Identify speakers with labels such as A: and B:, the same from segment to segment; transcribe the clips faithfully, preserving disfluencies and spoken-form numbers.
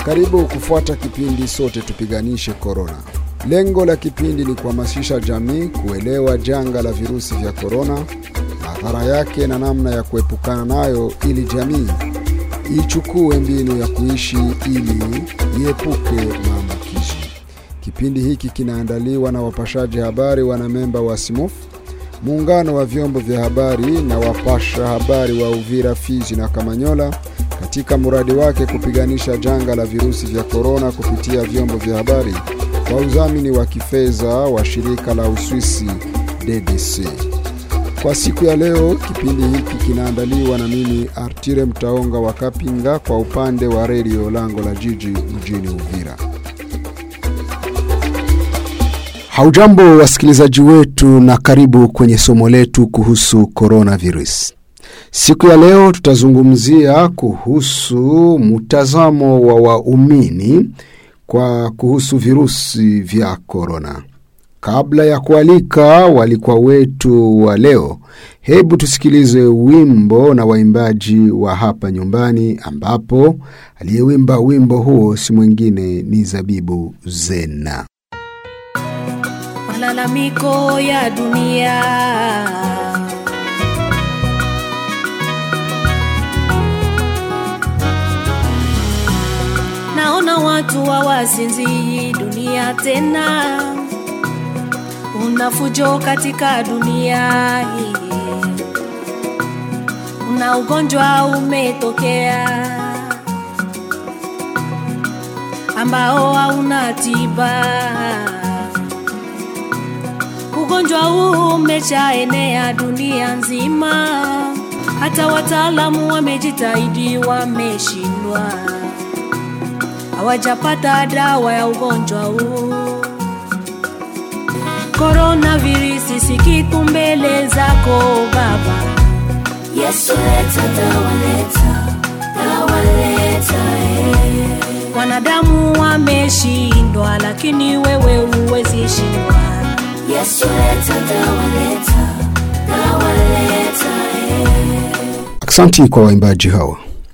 A: Karibu kufuata kipindi Sote Tupiganishe Corona. Lengo la kipindi ni kuhamasisha jamii kuelewa janga la virusi vya corona, madhara yake na namna ya kuepukana nayo, ili jamii ichukue mbinu ya kuishi ili iepuke maambukizi. Kipindi hiki kinaandaliwa na wapashaji habari wanamemba wa S I M O F, muungano wa vyombo vya habari na wapasha habari wa Uvira, Fizi na Kamanyola, katika mradi wake kupiganisha janga la virusi vya corona kupitia vyombo vya habari kwa udhamini wa kifedha wa shirika la Uswisi D D C. Kwa siku ya leo, kipindi hiki kinaandaliwa na mimi Artire Mtaonga wa Kapinga kwa upande wa Radio Lango la Jiji mjini Uvira. Haujambo wasikilizaji wetu, na karibu kwenye somo letu kuhusu coronavirus. Siku ya leo tutazungumzia kuhusu mtazamo wa waumini kwa kuhusu virusi vya corona. Kabla ya kualika walikuwa wetu wa leo, hebu tusikilize wimbo na waimbaji wa hapa nyumbani, ambapo aliyewimba wimbo huo si mwingine ni Zabibu Zena.
B: Malalamiko ya dunia, naona watu hawasinzii dunia tena, unafujo katika dunia hii, una ugonjwa umetokea ambao hauna tiba. Ugonjwa huu umeshaenea dunia nzima, hata wataalamu wamejitahidi wameshindwa, hawajapata dawa ya ugonjwa huu. Coronavirus si kitu mbele zako Baba.
C: Yesu leta dawa, leta dawa, leta eh.
B: Wanadamu wameshindwa, lakini wewe huwezi shindwa.
C: Yesu leta dawa, leta dawa, leta eh.
A: Asante kwa waimbaji hawa.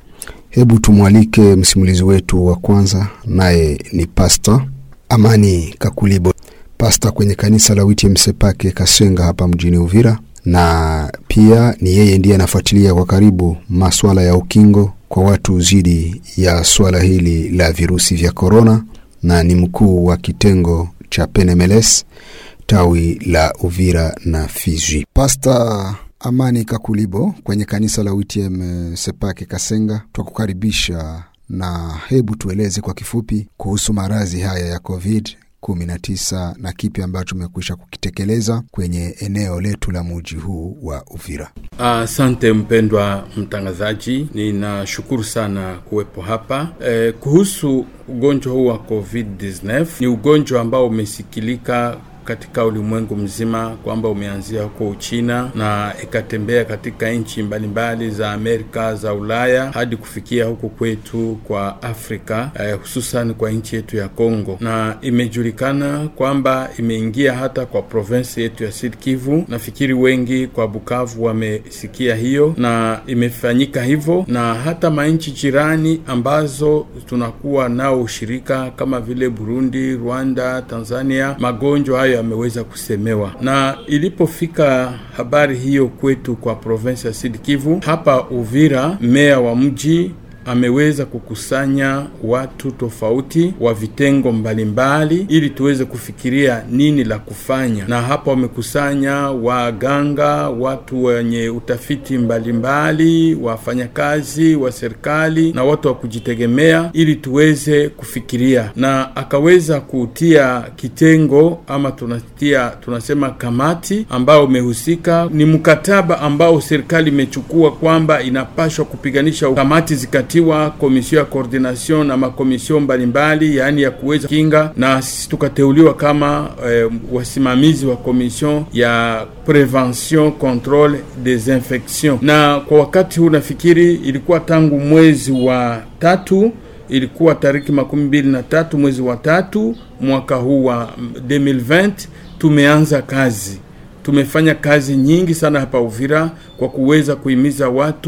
A: Hebu tumwalike msimulizi wetu wa kwanza, naye ni Pastor Amani Kakulibo, pastor kwenye kanisa la U T M Sepake Kasenga hapa mjini Uvira, na pia ni yeye ndiye anafuatilia kwa karibu masuala ya ukingo kwa watu zidi ya swala hili la virusi vya corona, na ni mkuu wa kitengo cha P N M L S tawi la Uvira na Fizi. Pastor Amani Kakulibo kwenye kanisa la U T M Sepake Kasenga, tukukaribisha, na hebu tueleze kwa kifupi kuhusu maradhi haya ya COVID kumi na tisa na kipi ambacho umekwisha kukitekeleza kwenye eneo letu la mji huu wa Uvira.
D: Asante uh, mpendwa mtangazaji, ninashukuru sana kuwepo hapa. Eh, kuhusu ugonjwa huu wa COVID kumi na tisa, ni ugonjwa ambao umesikilika katika ulimwengu mzima, kwamba umeanzia huko Uchina na ikatembea katika nchi mbalimbali za Amerika, za Ulaya, hadi kufikia huko kwetu kwa Afrika, eh, hususan kwa nchi yetu ya Kongo, na imejulikana kwamba imeingia hata kwa province yetu ya Sud Kivu. Nafikiri wengi kwa Bukavu wamesikia hiyo, na imefanyika hivyo na hata manchi jirani ambazo tunakuwa nao ushirika kama vile Burundi, Rwanda, Tanzania. Magonjwa hayo ameweza kusemewa, na ilipofika habari hiyo kwetu kwa province ya Sud Kivu, hapa Uvira, meya wa mji ameweza kukusanya watu tofauti wa vitengo mbalimbali ili tuweze kufikiria nini la kufanya. Na hapa wamekusanya waganga, watu wenye utafiti mbalimbali, wafanyakazi wa serikali na watu wa kujitegemea, ili tuweze kufikiria. Na akaweza kutia kitengo, ama tunatia tunasema kamati, ambao umehusika. Ni mkataba ambao serikali imechukua kwamba inapaswa kupiganisha. Kamati zikati wa komisio ya coordination na makomisio mbalimbali, yani ya kuweza kinga, na sisi tukateuliwa kama e, wasimamizi wa komisio ya prevention, control des infections. Na kwa wakati huu nafikiri ilikuwa tangu mwezi wa tatu, ilikuwa tariki makumi mbili na tatu mwezi wa tatu mwaka huu wa elfu mbili na ishirini, tumeanza kazi. Tumefanya kazi nyingi sana hapa Uvira kwa kuweza kuhimiza watu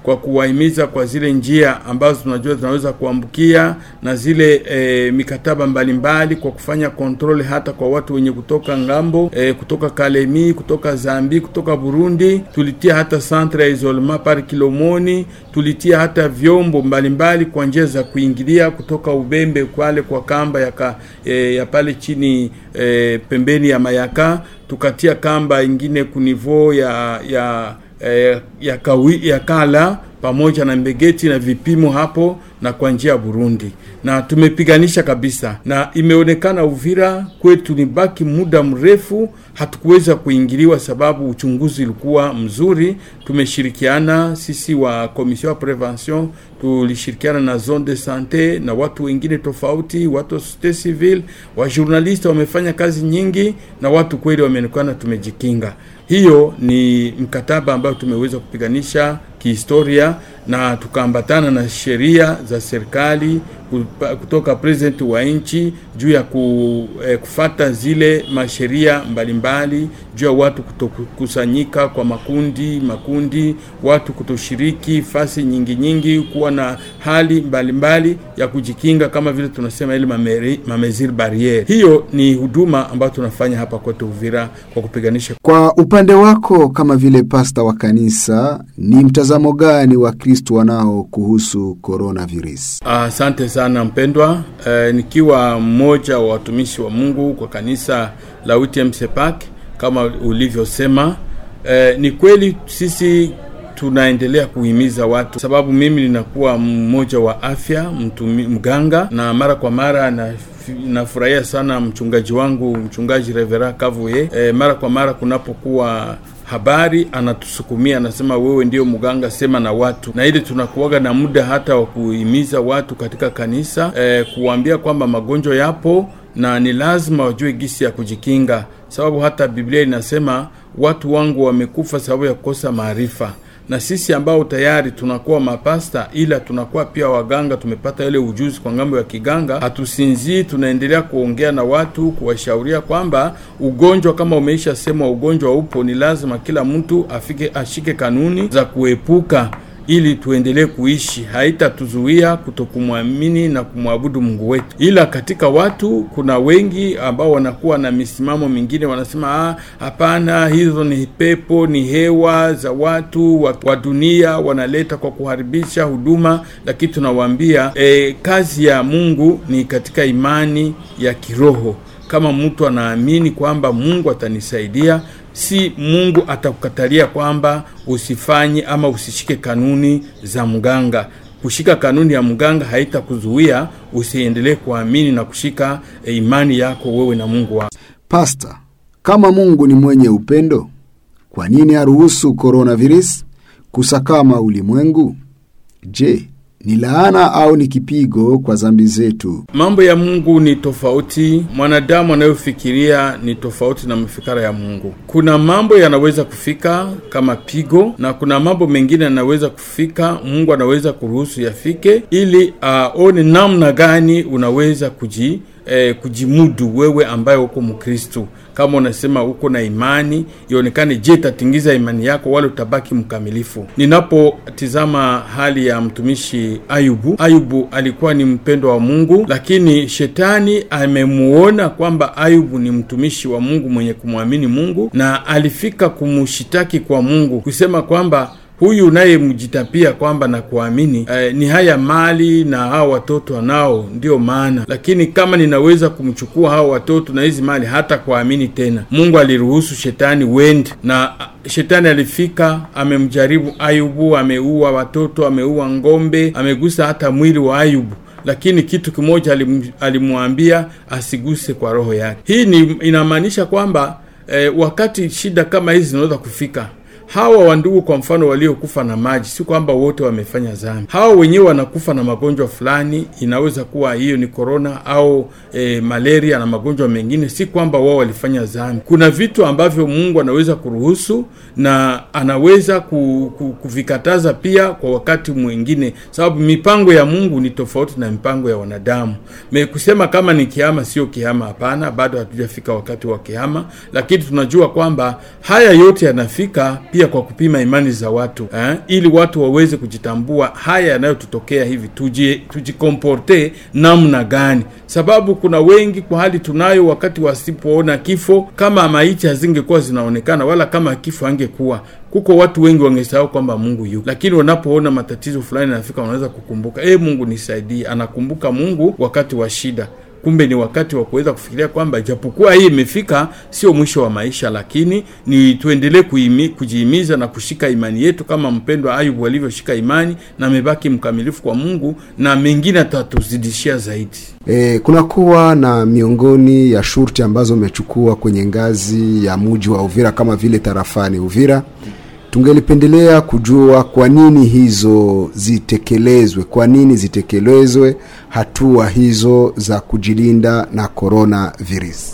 D: kwa kuwahimiza kwa zile njia ambazo tunajua tunaweza kuambukia na zile e, mikataba mbalimbali, kwa kufanya kontrole hata kwa watu wenye kutoka ngambo, e, kutoka Kalemi, kutoka Zambi, kutoka Burundi. Tulitia hata centre ya isolement par Kilomoni, tulitia hata vyombo mbalimbali kwa njia za kuingilia kutoka Ubembe kwale kwa kamba ya, ka, e, ya pale chini e, pembeni ya Mayaka, tukatia kamba ingine kunivo ya ya e, ya, kawi, ya Kala pamoja na Mbegeti na vipimo hapo na kwa njia Burundi, na tumepiganisha kabisa, na imeonekana Uvira kwetu ni baki muda mrefu hatukuweza kuingiliwa sababu uchunguzi ulikuwa mzuri. Tumeshirikiana sisi wa Commission ya Prevention, tulishirikiana na zone de santé na watu wengine tofauti, watu wa société civile, wa journaliste wamefanya kazi nyingi, na watu kweli wameonekana tumejikinga. Hiyo ni mkataba ambao tumeweza kupiganisha kihistoria, na tukaambatana na sheria za serikali kutoka president wa nchi juu ya ku, eh, kufata zile masheria mbalimbali juu ya watu kutokusanyika kwa makundi makundi, watu kutoshiriki fasi nyingi nyingi, kuwa na hali mbalimbali ya kujikinga kama vile tunasema ile mamezir barriere. Hiyo ni huduma ambayo tunafanya hapa kwetu Uvira kwa kupiganisha.
A: Kwa upande wako kama vile pasta wa kanisa, ni mtazamo gani wa Kristo wanao kuhusu coronavirus?
D: Asante sana mpendwa. E, nikiwa mmoja wa watumishi wa Mungu kwa kanisa la U T M C P A C kama ulivyosema, e, ni kweli sisi tunaendelea kuhimiza watu, sababu mimi ninakuwa mmoja wa afya, mtumi, mganga, na mara kwa mara na nafurahia sana mchungaji wangu, mchungaji Revera Kavuye, e, mara kwa mara kunapokuwa habari anatusukumia, anasema wewe ndio mganga, sema na watu. Na ile tunakuaga na muda hata wa kuhimiza watu katika kanisa, e, kuambia kwamba magonjwa yapo na ni lazima wajue gisi ya kujikinga, sababu hata Biblia inasema watu wangu wamekufa sababu ya kukosa maarifa. Na sisi ambao tayari tunakuwa mapasta, ila tunakuwa pia waganga, tumepata ile ujuzi kwa ngambo ya kiganga, hatusinzii, tunaendelea kuongea na watu, kuwashauria kwamba ugonjwa kama umeisha sema ugonjwa upo, ni lazima kila mtu afike ashike kanuni za kuepuka ili tuendelee kuishi. Haitatuzuia kutokumwamini na kumwabudu Mungu wetu. Ila katika watu kuna wengi ambao wanakuwa na misimamo mingine, wanasema ah, hapana, hizo ni pepo, ni hewa za watu wa, wa dunia wanaleta kwa kuharibisha huduma. Lakini tunawaambia e, kazi ya Mungu ni katika imani ya kiroho. Kama mtu anaamini kwamba Mungu atanisaidia, si Mungu atakukatalia kwamba usifanye ama usishike kanuni za mganga. Kushika kanuni ya mganga haitakuzuia usiendelee kuamini na kushika e, imani yako wewe na Mungu wako.
A: Pastor, kama Mungu ni mwenye upendo, kwa nini aruhusu coronavirus kusakama ulimwengu? Je, ni laana au ni kipigo kwa dhambi zetu?
D: Mambo ya Mungu ni tofauti, mwanadamu anayofikiria ni tofauti na mafikara ya Mungu. Kuna mambo yanaweza kufika kama pigo, na kuna mambo mengine yanaweza kufika Mungu anaweza kuruhusu yafike ili aone uh, namna gani unaweza kuji eh, kujimudu wewe ambaye uko Mkristo. Kama unasema uko na imani, ionekane je tatingiza imani yako wala utabaki mkamilifu. Ninapotizama hali ya mtumishi Ayubu, Ayubu alikuwa ni mpendwa wa Mungu, lakini shetani amemuona kwamba Ayubu ni mtumishi wa Mungu mwenye kumwamini Mungu, na alifika kumushitaki kwa Mungu kusema kwamba huyu naye mjitapia kwamba na kuamini eh, ni haya mali na hao watoto anao ndio maana, lakini kama ninaweza kumchukua hao watoto na hizi mali hata kuamini tena. Mungu aliruhusu shetani wende, na shetani alifika amemjaribu Ayubu, ameua watoto, ameua ngombe, amegusa hata mwili wa Ayubu, lakini kitu kimoja alimwambia asiguse kwa roho yake. Hii ni inamaanisha kwamba eh, wakati shida kama hizi zinaweza kufika, hawa wandugu kwa mfano waliokufa na maji, si kwamba wote wamefanya dhambi. Hawa wenyewe wanakufa na magonjwa fulani, inaweza kuwa hiyo ni corona au e, malaria na magonjwa mengine, si kwamba wao walifanya dhambi. Kuna vitu ambavyo Mungu anaweza kuruhusu na anaweza ku, ku, kuvikataza pia kwa wakati mwingine, sababu mipango ya Mungu ni tofauti na mipango ya wanadamu. Me kusema kama ni kihama sio kihama, hapana, bado hatujafika wakati wa kihama, lakini tunajua kwamba haya yote yanafika pia pia kwa kupima imani za watu eh, ili watu waweze kujitambua haya yanayotutokea hivi, tuji tujikomporte namna gani, sababu kuna wengi kwa hali tunayo, wakati wasipoona kifo, kama maiti hazingekuwa zinaonekana wala kama kifo hangekuwa, kuko watu wengi wangesahau kwamba Mungu yuko, lakini wanapoona matatizo fulani yanafika wanaweza kukumbuka, eh Mungu nisaidie. Anakumbuka Mungu wakati wa shida. Kumbe ni wakati wa kuweza kufikiria kwamba japokuwa hii imefika sio mwisho wa maisha, lakini ni tuendelee kujihimiza na kushika imani yetu kama mpendwa Ayubu alivyoshika imani na amebaki mkamilifu kwa Mungu, na mengine atatuzidishia zaidi.
A: E, kuna kuwa na miongoni ya shurti ambazo umechukua kwenye ngazi ya mji wa Uvira kama vile tarafani Uvira. Tungelipendelea kujua kwa nini hizo zitekelezwe, kwa nini zitekelezwe hatua hizo za kujilinda na corona virus.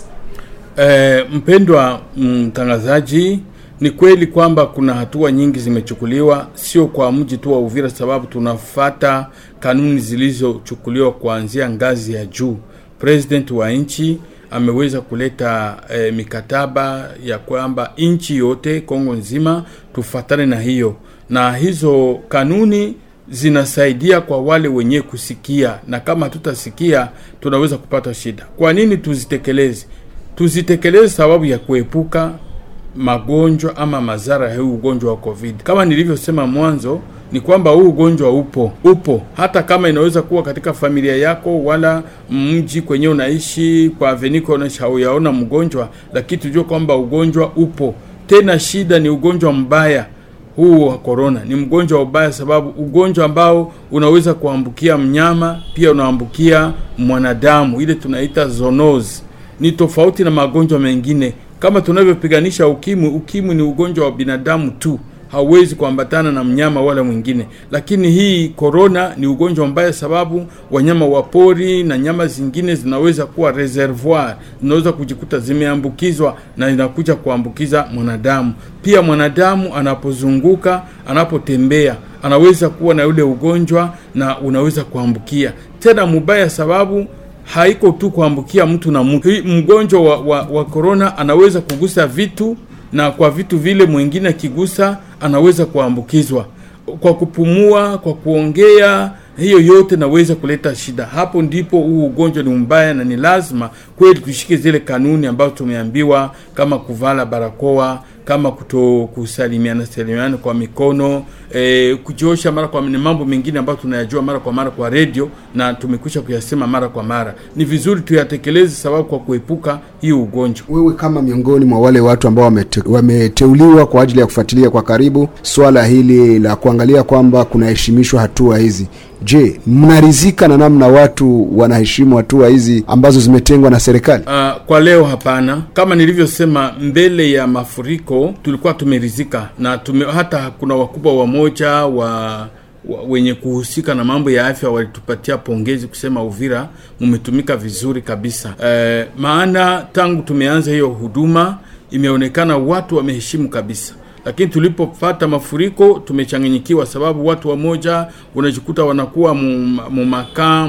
D: E, mpendwa mtangazaji, ni kweli kwamba kuna hatua nyingi zimechukuliwa, sio kwa mji tu wa Uvira, sababu tunafata kanuni zilizochukuliwa kuanzia ngazi ya juu. President wa nchi ameweza kuleta e, mikataba ya kwamba nchi yote Kongo nzima tufatane na hiyo, na hizo kanuni zinasaidia kwa wale wenye kusikia, na kama tutasikia tunaweza kupata shida. Kwa nini tuzitekeleze? Tuzitekeleze sababu ya kuepuka magonjwa ama madhara ya ugonjwa wa COVID. Kama nilivyosema mwanzo, ni kwamba huu ugonjwa upo upo hata kama inaweza kuwa katika familia yako wala mji kwenye unaishi kwa veniko unashauriana mgonjwa, lakini tujue kwamba ugonjwa upo. Tena shida ni ugonjwa mbaya huu wa corona, ni mgonjwa mbaya sababu ugonjwa ambao unaweza kuambukia mnyama, pia unaambukia mwanadamu, ile tunaita zoonosis. Ni tofauti na magonjwa mengine kama tunavyopiganisha ukimwi. Ukimwi ni ugonjwa wa binadamu tu, hauwezi kuambatana na mnyama wala mwingine, lakini hii corona ni ugonjwa mbaya sababu wanyama wa pori na nyama zingine zinaweza kuwa reservoir, zinaweza kujikuta zimeambukizwa na inakuja kuambukiza mwanadamu. Pia mwanadamu anapozunguka, anapotembea, anaweza kuwa na ule ugonjwa na unaweza kuambukia. Tena mbaya sababu haiko tu kuambukia mtu na mtu. Mgonjwa wa, wa, wa corona anaweza kugusa vitu, na kwa vitu vile mwingine kigusa anaweza kuambukizwa kwa kupumua, kwa kuongea, hiyo yote naweza kuleta shida. Hapo ndipo huu ugonjwa ni mbaya, na ni lazima kweli tushike zile kanuni ambazo tumeambiwa, kama kuvala barakoa, kama kuto kusalimiana salimiana kwa mikono, e, kujiosha mara kwa mara, mambo mengine ambayo tunayajua mara kwa mara kwa radio na tumekwisha kuyasema mara kwa mara. Ni vizuri tuyatekeleze sababu kwa kuepuka hii ugonjwa.
A: Wewe kama miongoni mwa wale watu ambao wamete, wameteuliwa kwa ajili ya kufuatilia kwa karibu swala hili la kuangalia kwamba kunaheshimishwa hatua hizi, je, mnaridhika na namna watu wanaheshimu hatua hizi ambazo zimetengwa na serikali?
D: Uh, kwa leo hapana. Kama nilivyosema mbele ya mafuriko tulikuwa tumeridhika, na tume, hata kuna wakubwa wa moja wa wenye kuhusika na mambo ya afya walitupatia pongezi kusema Uvira mumetumika vizuri kabisa. E, maana tangu tumeanza hiyo huduma imeonekana watu wameheshimu kabisa. Lakini tulipopata mafuriko tumechanganyikiwa sababu watu wamoja unajikuta wanakuwa mumaka,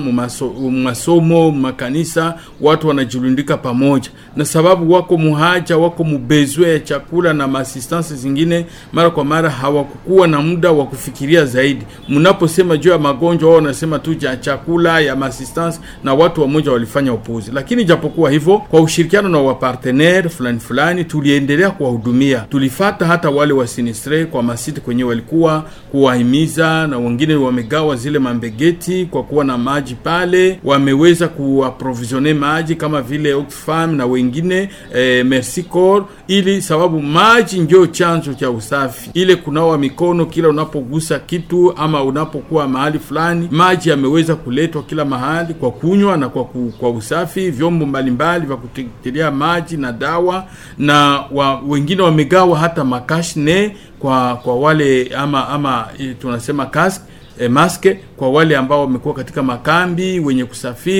D: mumasomo, makanisa, watu wanajulundika pamoja. Na sababu wako muhaja, wako mubezwe ya chakula na assistance zingine, mara kwa mara hawakukuwa na muda wa kufikiria zaidi. Mnaposema juu ya magonjwa wao wanasema tu ya chakula, ya assistance, na watu wamoja walifanya upuuzi. Lakini japokuwa hivyo, kwa ushirikiano na wapartenaire fulani fulani tuliendelea kuwahudumia. Tulifata hata wale wa sinistre kwa masiti kwenye walikuwa kuwahimiza, na wengine wamegawa zile mambegeti kwa kuwa na maji pale, wameweza kuaprovisione maji kama vile Oxfam na wengine e, Merci Corps, ili sababu maji ndio chanzo cha usafi. Ile kunawa mikono kila unapogusa kitu ama unapokuwa mahali fulani, maji yameweza kuletwa kila mahali kwa kunywa na kwa, ku, kwa usafi, vyombo mbalimbali vya kutilia maji na dawa, na wa, wengine wamegawa hata makashne kwa kwa wale ama ama tunasema kask e, maske kwa wale ambao wamekuwa katika makambi wenye kusafiri,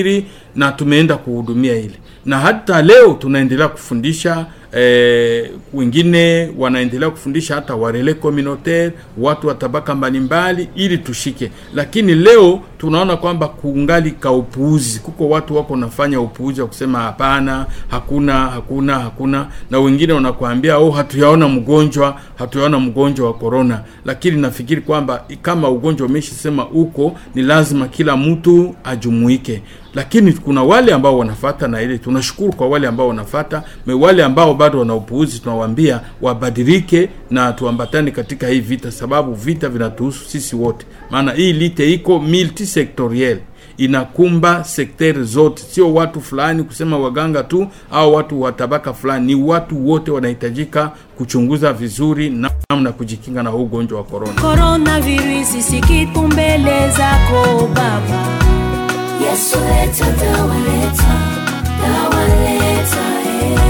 D: na tumeenda kuhudumia ile, na hata leo tunaendelea kufundisha. E, wengine wanaendelea kufundisha hata warele communautaire, watu wa tabaka mbalimbali ili tushike. Lakini leo tunaona kwamba kuungali ka upuuzi, kuko watu wako nafanya upuuzi wa kusema hapana, hakuna hakuna hakuna, na wengine wanakuambia oh hatuyaona mgonjwa, hatuyaona mgonjwa wa corona. Lakini nafikiri kwamba kama ugonjwa umeshisema uko, ni lazima kila mtu ajumuike. Lakini kuna wale ambao wanafuata, na ile tunashukuru kwa wale ambao wanafuata. Me wale ambao bado wanaupuuzi, tunawaambia wabadilike na tuambatane katika hii vita, sababu vita vinatuhusu sisi wote. Maana hii lite iko multisectoriel, inakumba sekteri zote, sio watu fulani kusema waganga tu au watu wa tabaka fulani. Ni watu wote wanahitajika kuchunguza vizuri na namna kujikinga na ugonjwa wa corona.
B: Coronavirus si kitu mbele zako Baba.
C: Yesu leta dawa, leta dawa, leta eh.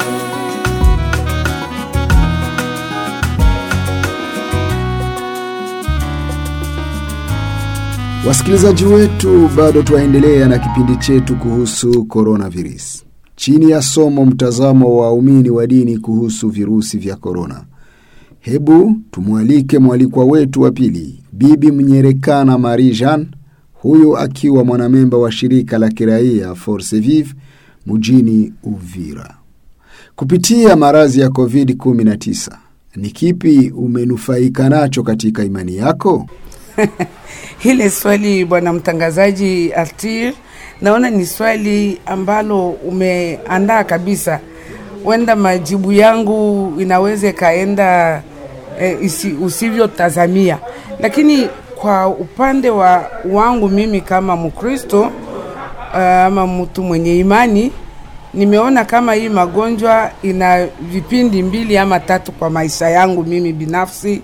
A: Wasikilizaji wetu, bado tuendelea na kipindi chetu kuhusu coronavirus. Chini ya somo mtazamo wa waumini wa dini kuhusu virusi vya corona. Hebu tumualike mwalikwa wetu wa pili, Bibi Mnyerekana Marie Jeanne, huyu akiwa mwanamemba wa shirika la kiraia Force Vive mjini Uvira. Kupitia maradhi ya covid kumi na tisa, ni kipi umenufaika nacho katika imani yako?
E: Hile swali bwana mtangazaji Artir, naona ni swali ambalo umeandaa kabisa. Wenda majibu yangu inaweze kaenda e, isi, usivyo tazamia. Lakini kwa upande wa wangu mimi kama Mkristo uh, ama mtu mwenye imani, nimeona kama hii magonjwa ina vipindi mbili ama tatu kwa maisha yangu mimi binafsi.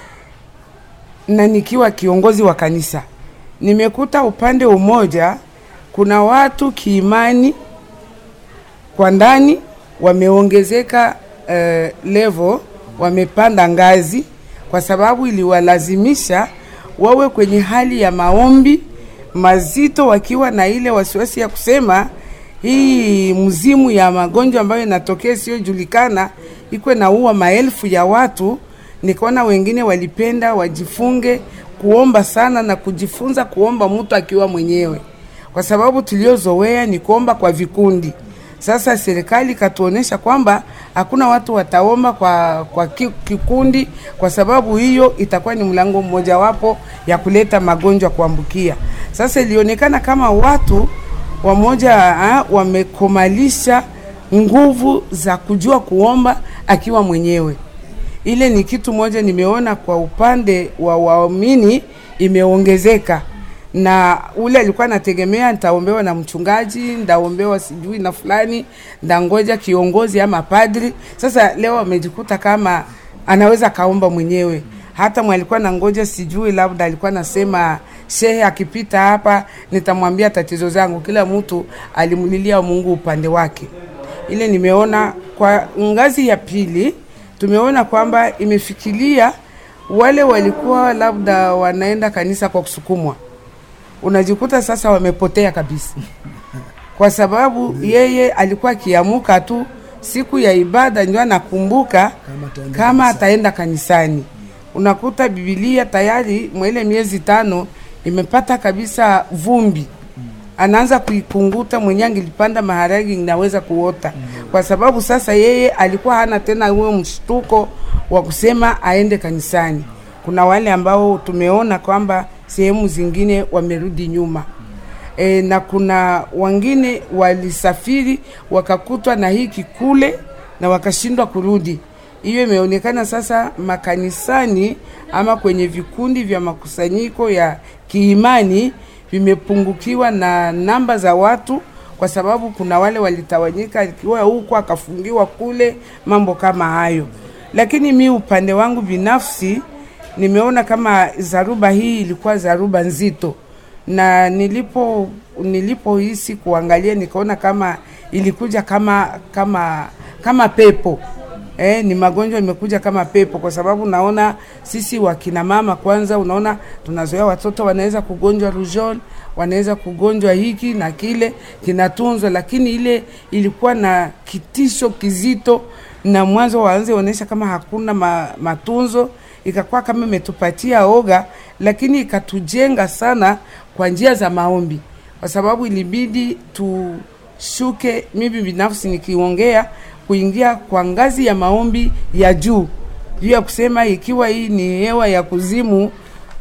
E: Na nikiwa kiongozi wa kanisa, nimekuta upande umoja kuna watu kiimani kwa ndani wameongezeka uh, level, wamepanda ngazi, kwa sababu iliwalazimisha wawe kwenye hali ya maombi mazito, wakiwa na ile wasiwasi ya kusema hii mzimu ya magonjwa ambayo inatokea sio julikana iko na uwa maelfu ya watu. Nikaona wengine walipenda wajifunge kuomba sana na kujifunza kuomba mtu akiwa mwenyewe, kwa sababu tuliozoea ni kuomba kwa vikundi. Sasa serikali katuonesha kwamba hakuna watu wataomba kwa kwa kikundi, kwa sababu hiyo itakuwa ni mlango mmoja wapo ya kuleta magonjwa kuambukia. Sasa ilionekana kama watu wamoja ha, wamekomalisha nguvu za kujua kuomba akiwa mwenyewe. Ile ni kitu moja nimeona kwa upande wa waamini imeongezeka. Na ule alikuwa anategemea nitaombewa na mchungaji, ndaombewa sijui na fulani, ndangoja kiongozi ama padri. Sasa leo amejikuta kama anaweza kaomba mwenyewe. Hata mwalikuwa na ngoja sijui, labda alikuwa nasema shehe akipita hapa nitamwambia tatizo zangu. Kila mtu alimulilia Mungu upande wake. Ile nimeona kwa ngazi ya pili, tumeona kwamba imefikiria wale walikuwa labda wanaenda kanisa kwa kusukumwa. Unajikuta sasa wamepotea kabisa. Kwa sababu yeye alikuwa kiamuka tu siku ya ibada ndio anakumbuka kama, kama ataenda kanisani. Unakuta Biblia tayari mwele miezi tano imepata kabisa vumbi. Anaanza kuipunguta, mwenye angilipanda maharagi inaweza kuota. Kwa sababu sasa yeye alikuwa hana tena huo mshtuko wa kusema aende kanisani. Kuna wale ambao tumeona kwamba sehemu zingine wamerudi nyuma. E, na kuna wengine walisafiri wakakutwa na hiki kule na wakashindwa kurudi. Hiyo imeonekana sasa makanisani ama kwenye vikundi vya makusanyiko ya kiimani vimepungukiwa na namba za watu, kwa sababu kuna wale walitawanyika ikiwa huko akafungiwa kule, mambo kama hayo. Lakini mi upande wangu binafsi nimeona kama zaruba hii ilikuwa zaruba nzito, na nilipo nilipo hisi kuangalia nikaona kama ilikuja kama kama kama pepo. Eh, ni magonjwa imekuja kama pepo, kwa sababu naona sisi wakina mama kwanza, unaona tunazoea watoto wanaweza kugonjwa rujol, wanaweza kugonjwa hiki na kile, kinatunzwa, lakini ile ilikuwa na kitisho kizito, na mwanzo waanze onesha kama hakuna ma, matunzo, ikakuwa kama imetupatia oga, lakini ikatujenga sana kwa njia za maombi, kwa sababu ilibidi tushuke, mimi binafsi nikiongea, kuingia kwa ngazi ya maombi ya juu, juu ya kusema ikiwa hii ni hewa ya kuzimu,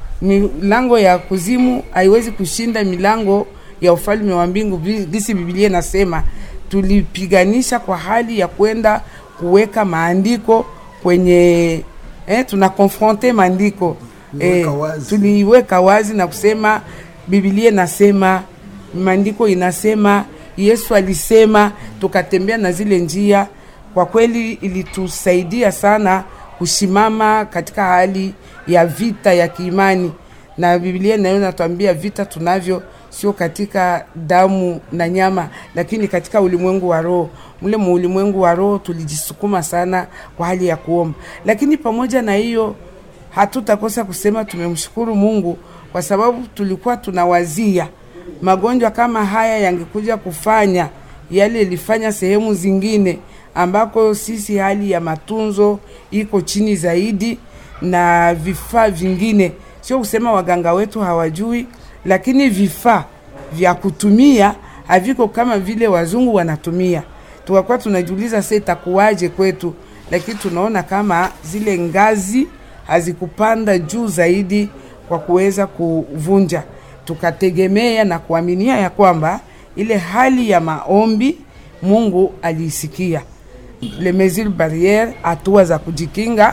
E: milango ya kuzimu haiwezi kushinda milango ya ufalme wa mbingu. Bisi Biblia nasema tulipiganisha kwa hali ya kwenda kuweka maandiko kwenye eh, tuna confronter maandiko eh, tuliweka wazi na kusema Biblia nasema, maandiko inasema, Yesu alisema, tukatembea na zile njia. Kwa kweli ilitusaidia sana kushimama katika hali ya vita ya kiimani, na Biblia nayo inatuambia vita tunavyo sio katika damu na nyama, lakini katika ulimwengu wa roho. Mule mu ulimwengu wa roho tulijisukuma sana kwa hali ya kuomba, lakini pamoja na hiyo hatutakosa kusema tumemshukuru Mungu, kwa sababu tulikuwa tunawazia magonjwa kama haya yangekuja kufanya yale ilifanya sehemu zingine ambako sisi hali ya matunzo iko chini zaidi na vifaa vingine. Sio kusema waganga wetu hawajui, lakini vifaa vya kutumia haviko kama vile wazungu wanatumia. Tukakuwa tunajiuliza sasa itakuwaje kwetu, lakini tunaona kama zile ngazi hazikupanda juu zaidi kwa kuweza kuvunja. Tukategemea na kuaminia ya kwamba ile hali ya maombi Mungu aliisikia. Le mesures barrières, hatua za kujikinga,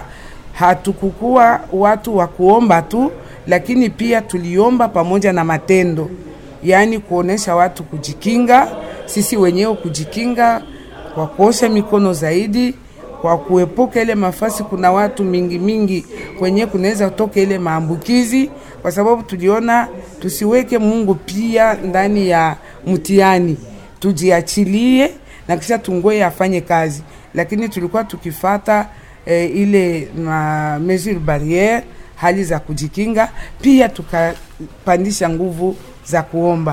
E: hatukukua watu wa kuomba tu, lakini pia tuliomba pamoja na matendo. Yaani kuonesha watu kujikinga, sisi wenyewe kujikinga kwa kuosha mikono zaidi, kwa kuepuka ile mafasi kuna watu mingi mingi kwenye kunaweza kutoka ile maambukizi, kwa sababu tuliona tusiweke Mungu pia ndani ya mtihani, tujiachilie na kisha tungoe afanye kazi. Lakini tulikuwa tukifata e, ile ma mesures barrières, hali za kujikinga, pia tukapandisha nguvu za kuomba.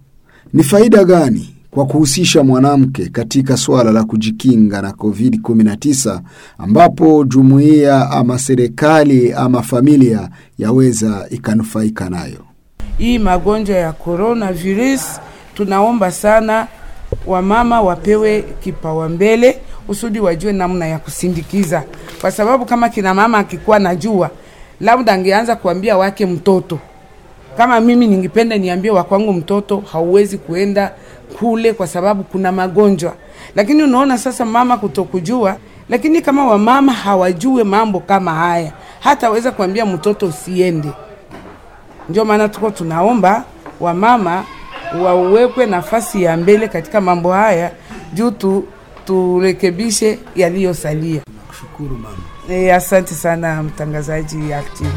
A: Ni faida gani kwa kuhusisha mwanamke katika swala la kujikinga na covid kumi na tisa, ambapo jumuiya ama serikali ama familia yaweza ikanufaika nayo?
E: Hii magonjwa ya coronavirus, tunaomba sana wamama wapewe kipaumbele usudi wajue namna ya kusindikiza, kwa sababu kama kina mama akikuwa najua, labda angeanza kuambia wake mtoto. Kama mimi ningependa niambie wakwangu mtoto hauwezi kuenda kule kwa sababu kuna magonjwa, lakini unaona sasa mama kutokujua. Lakini kama wamama hawajue mambo kama haya, hataweza kuambia mtoto usiende. Ndio maana tuko tunaomba wamama wawekwe nafasi ya mbele katika mambo haya, juu tu turekebishe yaliyosalia.
A: Nakushukuru mama.
E: Eh, asante sana mtangazaji active.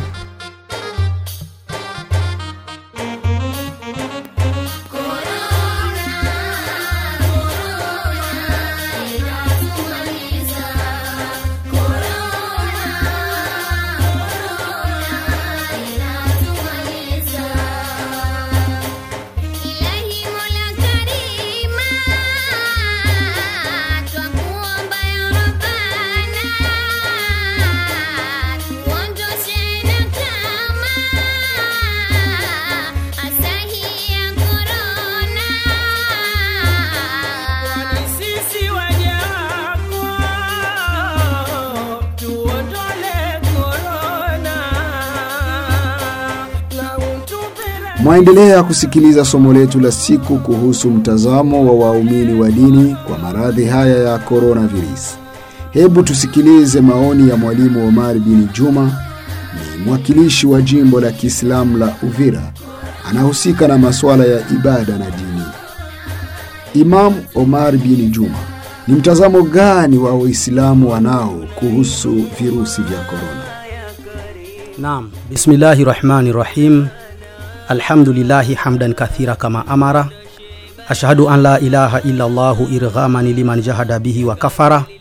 A: Mwaendelea kusikiliza somo letu la siku kuhusu mtazamo wa waumini wa dini kwa maradhi haya ya coronavirus. Hebu tusikilize maoni ya mwalimu Omar bin Juma, ni mwakilishi wa jimbo la Kiislamu la Uvira, anahusika na masuala ya ibada na dini. Imam Omar bin Juma, ni mtazamo gani wa Waislamu wanao kuhusu virusi vya corona?
F: Naam, bismillahirrahmanirrahim. Alhamdulillahi hamdan kathira kama amara. Ashhadu an la ilaha illa Allahu irghamani liman jahada bihi wa kafara.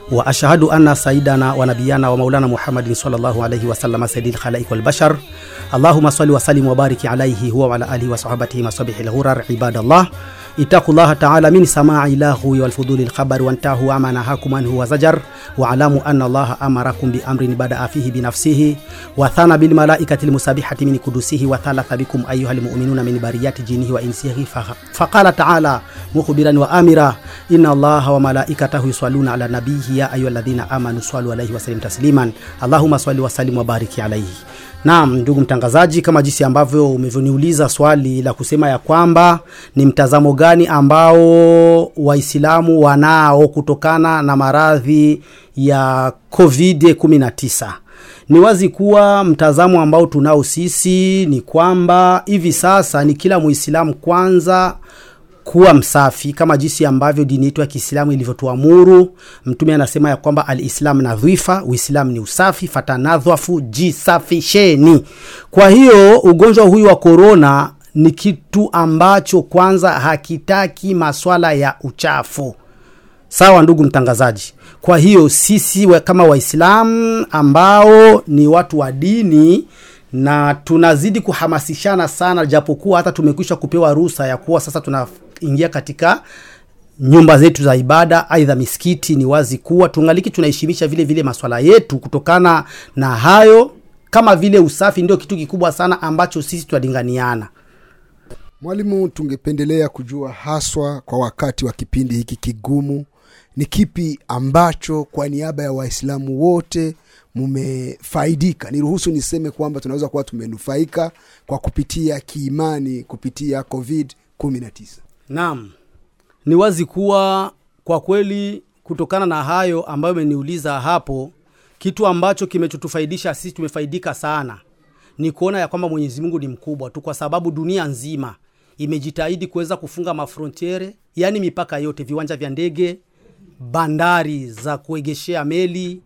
F: wa ashhadu anna sayyidana wa nabiyana wa maulana Muhammadin sallallahu alayhi wa sallam sayyidil khalaiq wal bashar. Allahumma salli wa sallim wa barik alayhi huwa wa ala alihi wa sahbihi masabihil ghurar ibadallah. Ittaqullaha ta'ala min sama'i lahu wal fudulil khabar wa antahu amana hakum anhu wa zajar wa alamu anna Allaha amarakum bi amrin bada'a fihi bi nafsihi wa thana bil malaikati al musabihati min qudusihi wa thalatha bikum ayyuhal mu'minuna min bariyati jinihi wa insihi fa qala ta'ala mukhbiran wa amira inna Allaha wa malaikatahu yusalluna ala nabiyhi ya ayyuhalladhina amanu sallu alayhi wa sallimu tasliman. Allahumma salli wa sallim wa barik alayhi. Naam, ndugu mtangazaji, kama jinsi ambavyo umevoniuliza swali la kusema ya kwamba ni mtazamo gani ambao Waislamu wanao kutokana na maradhi ya covid kumi na tisa. Ni wazi kuwa mtazamo ambao tunao sisi ni kwamba hivi sasa ni kila Muislamu kwanza kuwa msafi kama jinsi ambavyo dini yetu ya Kiislamu ilivyotuamuru. Mtume anasema ya kwamba al-Islam nadhifa, Uislamu ni usafi, fatanadhafu, jisafisheni. Kwa hiyo ugonjwa huu wa corona ni kitu ambacho kwanza hakitaki maswala ya uchafu. Sawa ndugu mtangazaji. Kwa hiyo sisi wa kama Waislamu ambao ni watu wa dini na tunazidi kuhamasishana sana, japokuwa hata tumekwisha kupewa ruhusa ya kuwa sasa tunaingia katika nyumba zetu za ibada aidha misikiti, ni wazi kuwa tungaliki tunaheshimisha vile vile maswala yetu kutokana na hayo, kama vile usafi ndio kitu kikubwa sana ambacho sisi tuadinganiana.
A: Mwalimu, tungependelea kujua haswa kwa wakati wa kipindi hiki kigumu ni kipi ambacho kwa niaba ya Waislamu wote mumefaidika. Niruhusu niseme kwamba tunaweza kuwa tumenufaika kwa kupitia kiimani kupitia covid kumi na tisa.
F: Naam. Ni wazi kuwa kwa kweli kutokana na hayo ambayo umeniuliza hapo, kitu ambacho kimetufaidisha sisi tumefaidika sana ni kuona ya kwamba Mwenyezi Mungu ni mkubwa tu, kwa sababu dunia nzima imejitahidi kuweza kufunga mafrontiere, yani mipaka yote, viwanja vya ndege, bandari za kuegeshea meli,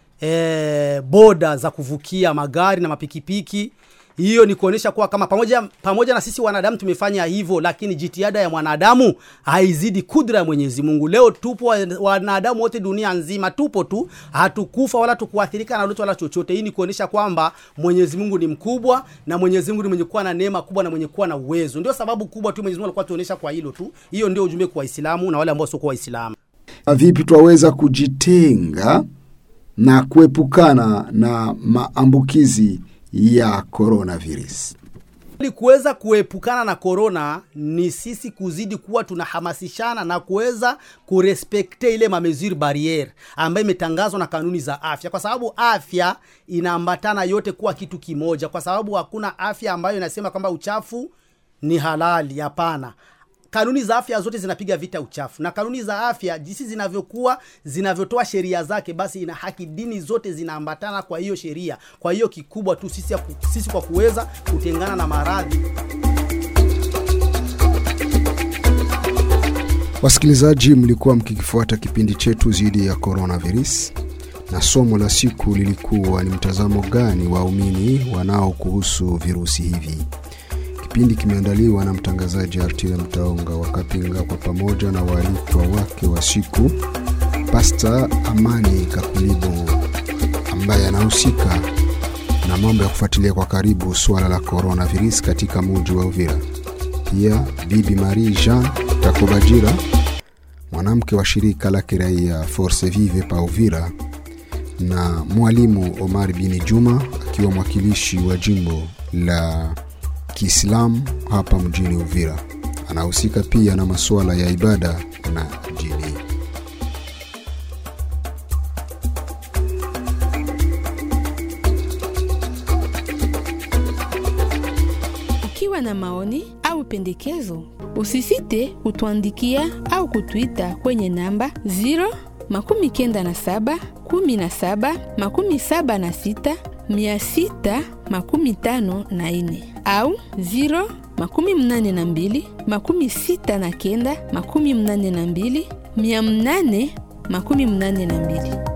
F: e, boda za kuvukia magari na mapikipiki. Hiyo ni kuonesha kuwa kama pamoja pamoja na sisi wanadamu tumefanya hivyo, lakini jitihada ya mwanadamu haizidi kudra ya Mwenyezi Mungu. Leo tupo wanadamu wote dunia nzima, tupo tu, hatukufa wala tukuathirika na lolote wala chochote. Hii ni kuonesha kwamba Mwenyezi Mungu ni mkubwa na Mwenyezi Mungu ni mwenye kuwa na neema kubwa na mwenye kuwa na uwezo. Ndio sababu kubwa tu Mwenyezi Mungu alikuwa tuonesha kwa hilo tu. Hiyo ndio ujumbe kwa Waislamu na wale ambao sio kwa Waislamu.
A: Vipi tuweza kujitenga na kuepukana na maambukizi ya coronavirus?
F: Ili kuweza kuepukana na corona ni sisi kuzidi kuwa tunahamasishana na kuweza kurespekte ile mamezuri barriere ambayo imetangazwa na kanuni za afya, kwa sababu afya inaambatana yote kuwa kitu kimoja, kwa sababu hakuna afya ambayo inasema kwamba uchafu ni halali. Hapana. Kanuni za afya zote zinapiga vita uchafu, na kanuni za afya jinsi zinavyokuwa zinavyotoa sheria zake, basi ina haki dini zote zinaambatana kwa hiyo sheria. Kwa hiyo kikubwa tu sisi sisi kwa kuweza kutengana na maradhi.
A: Wasikilizaji, mlikuwa mkikifuata kipindi chetu zidi ya coronavirus, na somo la siku lilikuwa ni mtazamo gani waumini wanao kuhusu virusi hivi. Kipindi kimeandaliwa na mtangazaji Artile Mtaonga wakapinga kwa pamoja na waalikwa wake wa siku, Pastor Amani Kakulibo ambaye anahusika na mambo ya kufuatilia kwa karibu swala la coronavirus katika mji wa Uvira. Pia Bibi Marie Jean Takobajira, mwanamke wa shirika la kiraia Force Vive pa Uvira, na mwalimu Omar Bini Juma akiwa mwakilishi wa jimbo la Kiislamu hapa mjini Uvira. Anahusika pia na masuala ya ibada na dini.
G: Ukiwa na maoni au pendekezo, usisite kutuandikia au kutuita kwenye namba zero makumi kenda na saba kumi na saba makumi saba na sita mia sita makumi tano na ine au zero makumi mnane na mbili makumi sita na kenda makumi mnane na mbili mia mnane makumi mnane na mbili.